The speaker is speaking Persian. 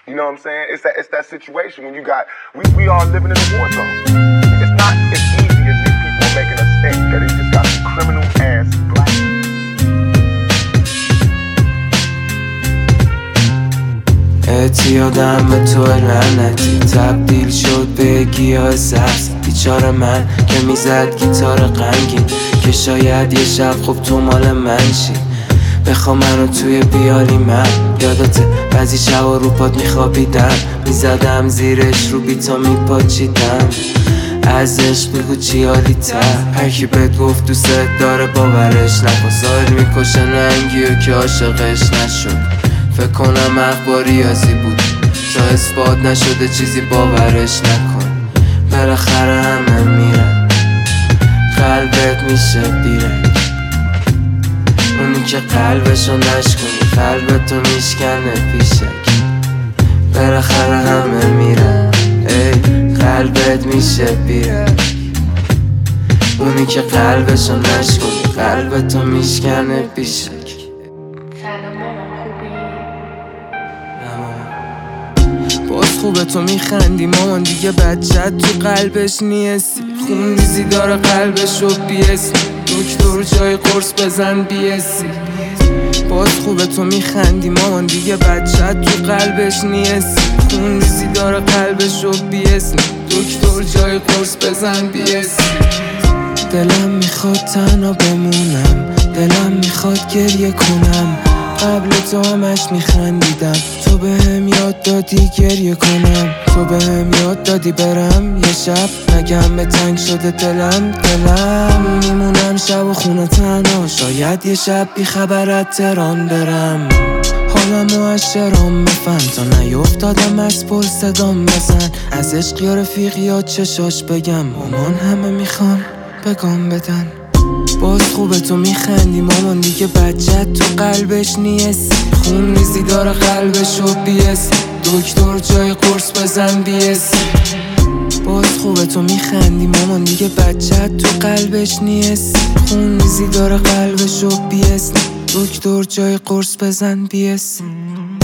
You know what I'm saying? It's that situation when you got, we all living in a war zone. It's not as easy as these people are making us think, that they just got some criminal ass black. اعتیادم به تو لعنتی تبدیل شد به گیاه سبز. بیچاره من که میزد گیتار غمگین، که شاید یه شب خوب تو مال من شی. بخوا منو توی بیاری من، یادته بعضی شبا رو پات میخوابیدم، میزدم زیرش رو بیتا میپاچیدم. از عشق بگو چی حالی تر، هرکی بهت گفت دوست داره باورش نکن. سایل میکشه ننگیو که عاشقش نشد. فکر کنم اخبار ریاضی بود تا اثبات نشده چیزی باورش نکن. بالاخره همه میرن، قلبت میشه بیرک. اونی که قلبشو نشکنی قلبتو میشکنه پیشک. بالاخره همه میرن، ای قلبت میشه بیرک. اونی که قلبشو نشکنی قلبتو میشکنه پیشک. باز خوبه تو میخندی مامان، دیگه بچت تو قلبش نیستی. خون ریزی داره قلبشو بیستی، دکتر جای قرص بزن بیستی. باز خوبه تو میخندی مامان، دیگه بچت تو قلبش نیستی. خون ریزی داره قلبشو بیستی، دکتر جای قرص بزن بیستی. دلم میخواد تنها بمونم، دلم میخواد گریه کنم. قبل تو همش میخندیدم، تو بهم یاد دادی گریه کنم. تو بهم یاد دادی برم یه شب نگم به تنگ شده دلم. میمونم شب و خونه تنها، شاید یه شب بی خبرت تهران برم. حالمو از شرام بفهم تا نیفتادم از پل صدام بزن. از عشق یا رفیق یا چشاش بگم، مامان همه میخوان بگم بدن. باز خوبه تو میخندی مامان، دیگه بچت تو قلبش نیستی. خون ریزی داره قلبشو بیستی، دکتر جای قرص بزن بیستی. باز خوبه تو میخندی مامان، دیگه بچت تو قلبش نیستی. خون ریزی داره قلبشو بیستی، دکتر جای قرص بزن بیستی.